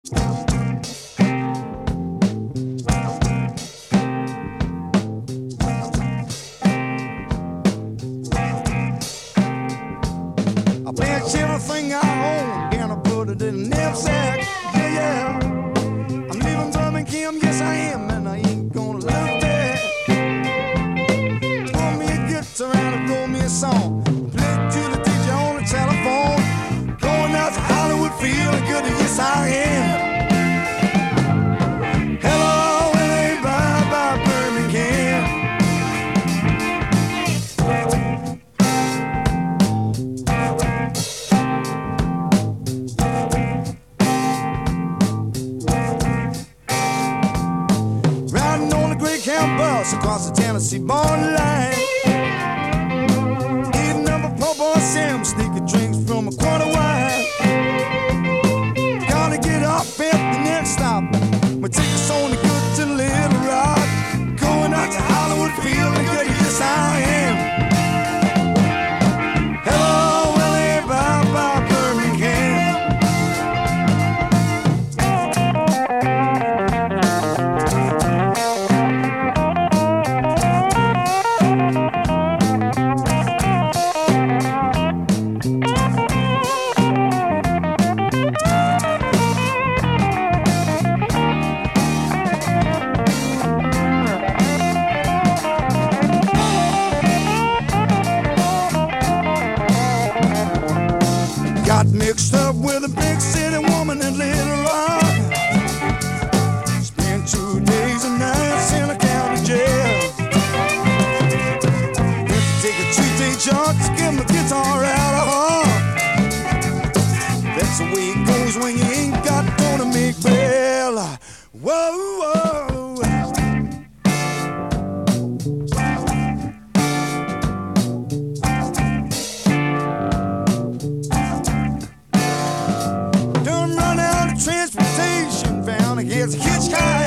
I packed everything I own, gonna put it in a knapsack. Yeah, yeah. I'm leaving Birmingham, yes I am, and I ain't gonna look back. Pull me a guitar and roll me a song. Play it to the DJ on the telephone. Going out to Hollywood, feeling good, yes I am. Hello, LA, bye-bye, Birmingham. Riding on the Greyhound bus across the Tennessee borderline. Eating up a po' boy Sam, sneaking drinks from a quarter wine. Gotta get off at the next stop. My ticket's only good to Little Rock. Going out to Hollywood, feeling good, yes I am. Hello, LA, bye-bye, Birmingham. Got mixed up with a big city woman in Little Rock. Spent 2 days and nights in a county jail. Had to take a 3-day jaunt to get my guitar out of her. That's the way it goes when you ain't got dough to make bail. Whoa, whoa. Done run out of transportation, found a hitchhike.